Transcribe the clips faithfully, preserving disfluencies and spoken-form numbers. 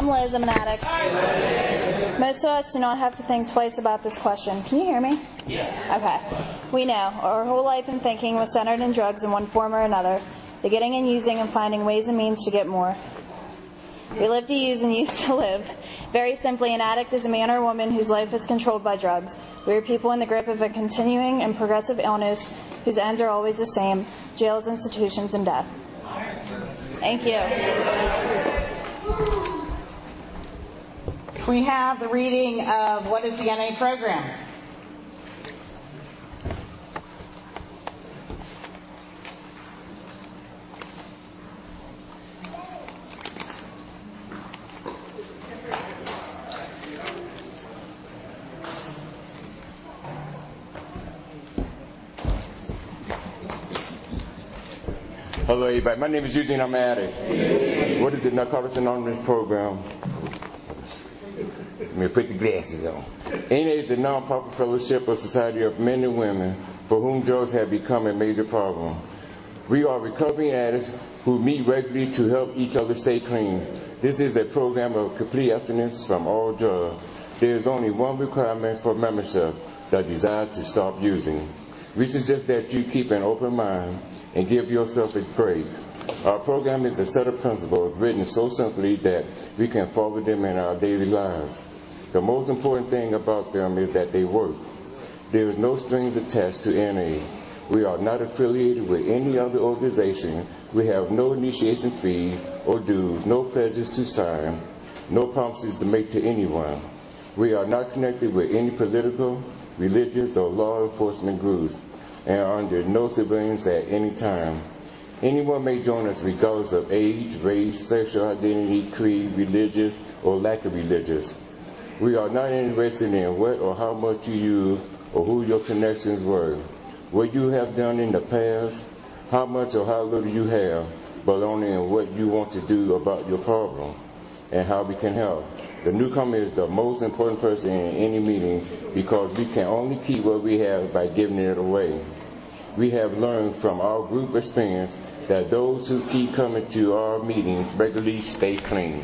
I'm Liz. I'm an addict. Most of us do not have to think twice about this question. Can you hear me? Yes. Okay. We know our whole life and thinking was centered in drugs in one form or another, the getting and using and finding ways and means to get more. We live to use and use to live. Very simply, an addict is a man or woman whose life is controlled by drugs. We are people in the grip of a continuing and progressive illness whose ends are always the same: jails, institutions, and death. Thank you. We have the reading of What is the N A Program? Hello, everybody. My name is Eugene. I'm an addict. What is the Narcotics Anonymous program? Let me put the glasses on. N A is the non-profit fellowship or society of men and women for whom drugs have become a major problem. We are recovering addicts who meet regularly to help each other stay clean. This is a program of complete abstinence from all drugs. There is only one requirement for membership: the desire to stop using. We suggest that you keep an open mind and give yourself a break. Our program is a set of principles written so simply that we can follow them in our daily lives. The most important thing about them is that they work. There is no strings attached to N A. We are not affiliated with any other organization. We have no initiation fees or dues, no pledges to sign, no promises to make to anyone. We are not connected with any political, religious, or law enforcement groups, and are under no surveillance at any time. Anyone may join us regardless of age, race, sexual identity, creed, religious, or lack of religious. We are not interested in what or how much you use or who your connections were, what you have done in the past, how much or how little you have, but only in what you want to do about your problem and how we can help. The newcomer is the most important person in any meeting because we can only keep what we have by giving it away. We have learned from our group experience that those who keep coming to our meetings regularly stay clean.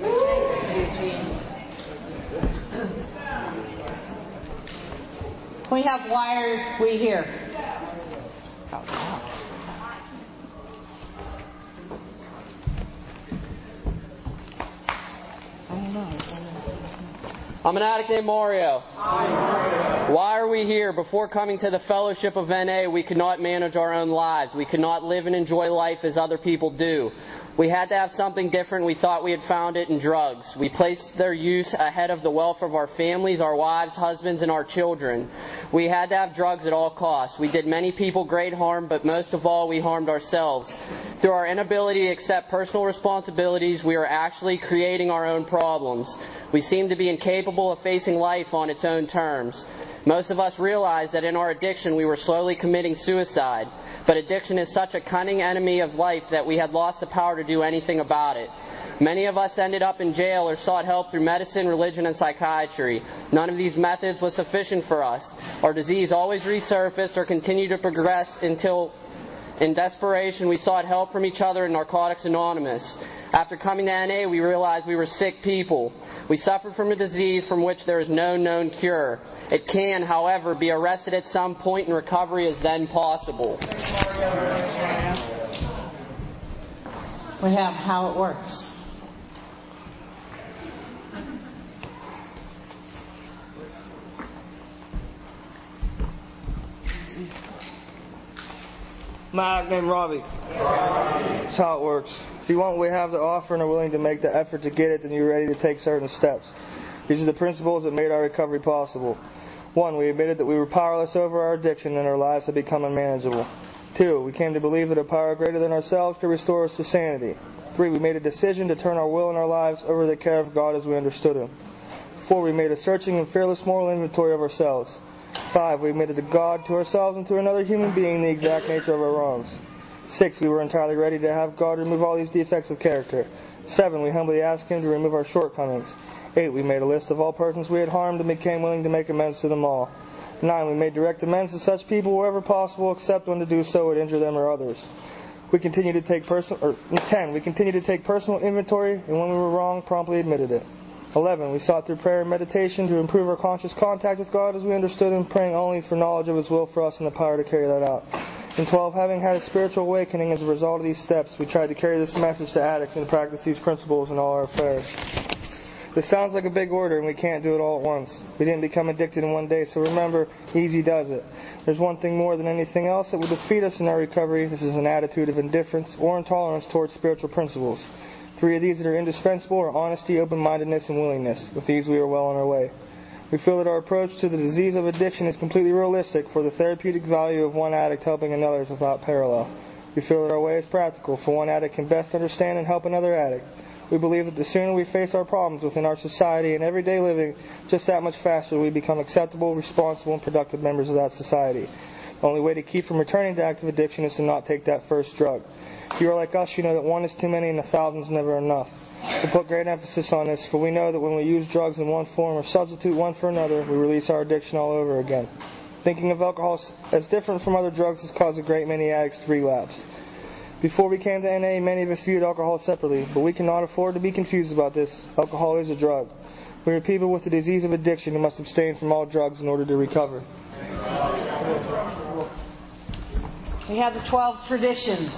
We have Why Are We Here? I'm an addict named Mario. Hi, Mario. Why are we here? Before coming to the Fellowship of N A, we could not manage our own lives. We could not live and enjoy life as other people do. We had to have something different. We thought we had found it in drugs. We placed their use ahead of the welfare of our families, our wives, husbands, and our children. We had to have drugs at all costs. We did many people great harm, but most of all, we harmed ourselves. Through our inability to accept personal responsibilities, we are actually creating our own problems. We seem to be incapable of facing life on its own terms. Most of us realized that in our addiction we were slowly committing suicide. But addiction is such a cunning enemy of life that we had lost the power to do anything about it. Many of us ended up in jail or sought help through medicine, religion, and psychiatry. None of these methods was sufficient for us. Our disease always resurfaced or continued to progress until, in desperation, we sought help from each other in Narcotics Anonymous. After coming to N A, we realized we were sick people. We suffered from a disease from which there is no known cure. It can, however, be arrested at some point, and recovery is then possible. We have How It Works. My name Robbie. That's how it works. If you want what we have to offer and are willing to make the effort to get it, then you're ready to take certain steps. These are the principles that made our recovery possible. One, we admitted that we were powerless over our addiction and our lives had become unmanageable. Two, we came to believe that a power greater than ourselves could restore us to sanity. Three, we made a decision to turn our will and our lives over to the care of God as we understood Him. Four, we made a searching and fearless moral inventory of ourselves. Five, we admitted to God, to ourselves, and to another human being the exact nature of our wrongs. Six, we were entirely ready to have God remove all these defects of character. Seven, we humbly asked Him to remove our shortcomings. Eight, we made a list of all persons we had harmed and became willing to make amends to them all. Nine, we made direct amends to such people wherever possible, except when to do so would injure them or others. We continue to take personal, or ten, we continue to take personal inventory, and when we were wrong, promptly admitted it. eleven, we sought through prayer and meditation to improve our conscious contact with God as we understood Him, praying only for knowledge of His will for us and the power to carry that out. And twelve, having had a spiritual awakening as a result of these steps, we tried to carry this message to addicts and practice these principles in all our affairs. This sounds like a big order, and we can't do it all at once. We didn't become addicted in one day, so remember, easy does it. There's one thing more than anything else that will defeat us in our recovery. This is an attitude of indifference or intolerance towards spiritual principles. Three of these that are indispensable are honesty, open-mindedness, and willingness. With these, we are well on our way. We feel that our approach to the disease of addiction is completely realistic, for the therapeutic value of one addict helping another is without parallel. We feel that our way is practical, for one addict can best understand and help another addict. We believe that the sooner we face our problems within our society and everyday living, just that much faster we become acceptable, responsible, and productive members of that society. The only way to keep from returning to active addiction is to not take that first drug. If you are like us, you know that one is too many and a thousand is never enough. We put great emphasis on this, for we know that when we use drugs in one form or substitute one for another, we release our addiction all over again. Thinking of alcohol as different from other drugs has caused a great many addicts to relapse. Before we came to N A, many of us viewed alcohol separately, but we cannot afford to be confused about this. Alcohol is a drug. We are people with the disease of addiction who must abstain from all drugs in order to recover. We have the twelve traditions.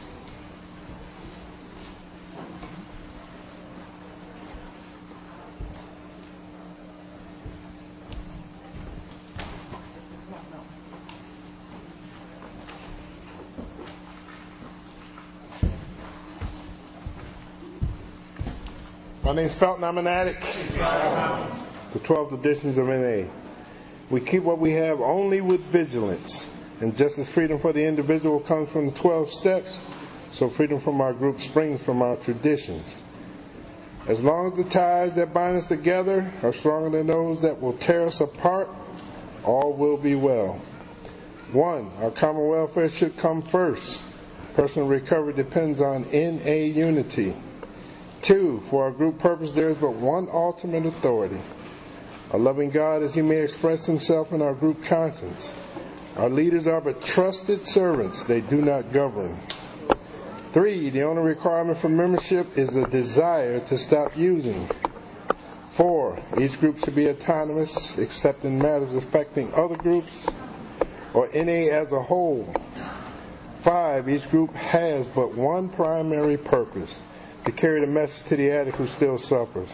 My name's Felton. I'm an addict. The twelve traditions of N A. We keep what we have only with vigilance. And just as freedom for the individual comes from the twelve steps, so freedom from our group springs from our traditions. As long as the ties that bind us together are stronger than those that will tear us apart, all will be well. One, our common welfare should come first. Personal recovery depends on N A unity. Two, for our group purpose there is but one ultimate authority. A loving God as He may express Himself in our group conscience. Our leaders are but trusted servants, they do not govern. Three, the only requirement for membership is a desire to stop using. Four, each group should be autonomous except in matters affecting other groups or N A as a whole. Five, each group has but one primary purpose, to carry the message to the addict who still suffers.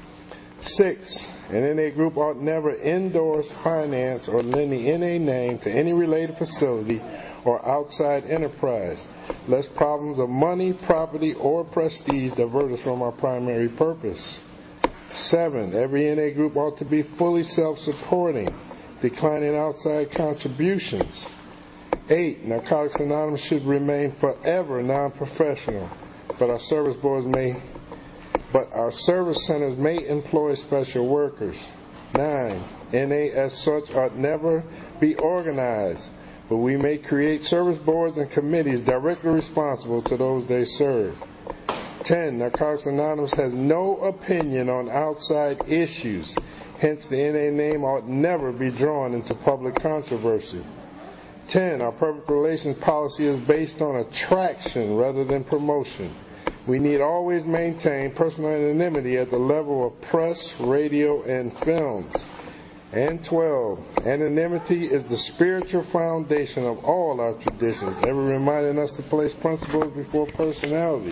Six, an N A group ought never endorse, finance, or lend the N A name to any related facility or outside enterprise, lest problems of money, property, or prestige divert us from our primary purpose. Seven, every N A group ought to be fully self-supporting, declining outside contributions. Eight, Narcotics Anonymous should remain forever non-professional, but our service boards may, but our service centers may employ special workers. Nine, N A as such ought never be organized, but we may create service boards and committees directly responsible to those they serve. Ten, Narcotics Anonymous has no opinion on outside issues, hence the N A name ought never be drawn into public controversy. Ten, our public relations policy is based on attraction rather than promotion. We need always maintain personal anonymity at the level of press, radio, and films. And twelve, anonymity is the spiritual foundation of all our traditions, ever reminding us to place principles before personality.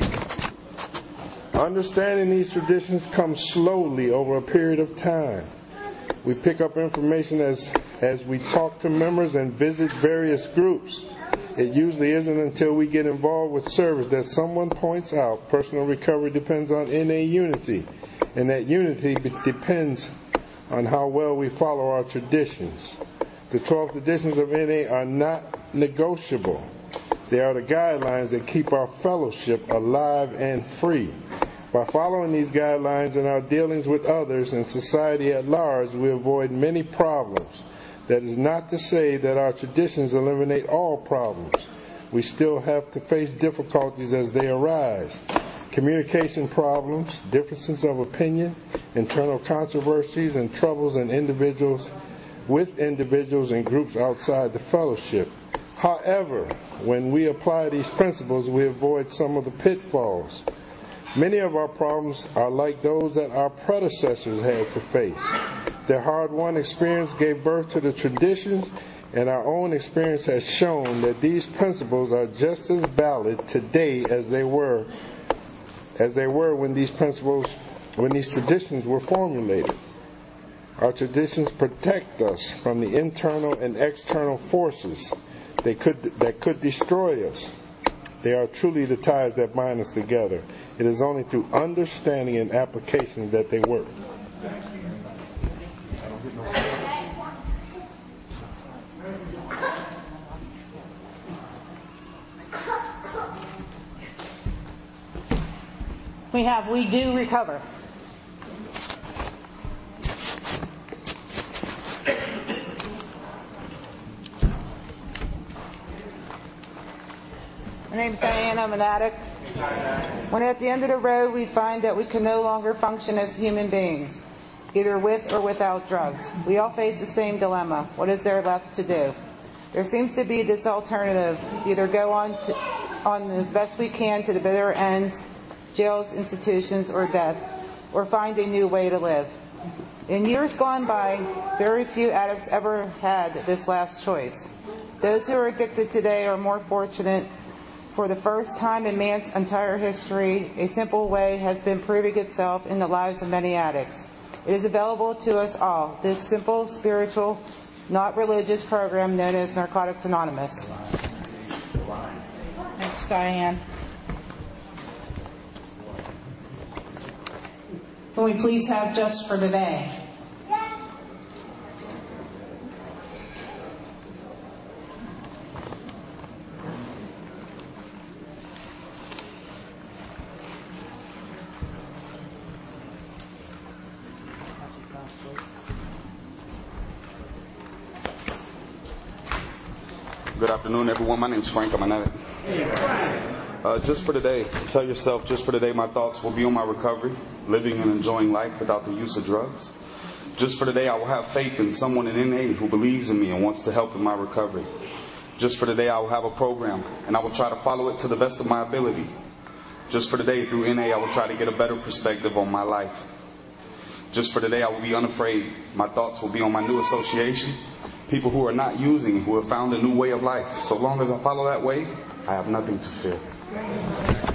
Understanding these traditions comes slowly over a period of time. We pick up information as, as we talk to members and visit various groups. It usually isn't until we get involved with service that someone points out personal recovery depends on N A unity, and that unity depends on how well we follow our traditions. The twelve traditions of N A are not negotiable. They are the guidelines that keep our fellowship alive and free. By following these guidelines in our dealings with others and society at large, we avoid many problems. That is not to say that our traditions eliminate all problems. We still have to face difficulties as they arise. Communication problems, differences of opinion, internal controversies, and troubles in individuals with individuals and groups outside the fellowship. However, when we apply these principles, we avoid some of the pitfalls. Many of our problems are like those that our predecessors had to face. Their hard-won experience gave birth to the traditions, and our own experience has shown that these principles are just as valid today as they were as they were when these principles, when these traditions were formulated. Our traditions protect us from the internal and external forces they could, that could destroy us. They are truly the ties that bind us together. It is only through understanding and application that they work. We have We Do Recover. My name's Diane. I'm an addict. When at the end of the road we find that we can no longer function as human beings, either with or without drugs, we all face the same dilemma. What is there left to do? There seems to be this alternative: either go on to, on as best we can to the bitter end, jails, institutions, or death, or find a new way to live. In years gone by, very few addicts ever had this last choice. Those who are addicted today are more fortunate. For the first time in man's entire history, a simple way has been proving itself in the lives of many addicts. It is available to us all, this simple, spiritual, not religious program known as Narcotics Anonymous. Thanks, Diane. Can we please have Just for Today? Good afternoon, everyone. My name is Frank. I'm an addict. Uh, just for today, tell yourself, just for today, my thoughts will be on my recovery, living and enjoying life without the use of drugs. Just for today, I will have faith in someone in N A who believes in me and wants to help in my recovery. Just for today, I will have a program, and I will try to follow it to the best of my ability. Just for today, through N A, I will try to get a better perspective on my life. Just for today, I will be unafraid. My thoughts will be on my new associations, people who are not using, who have found a new way of life. So long as I follow that way, I have nothing to fear.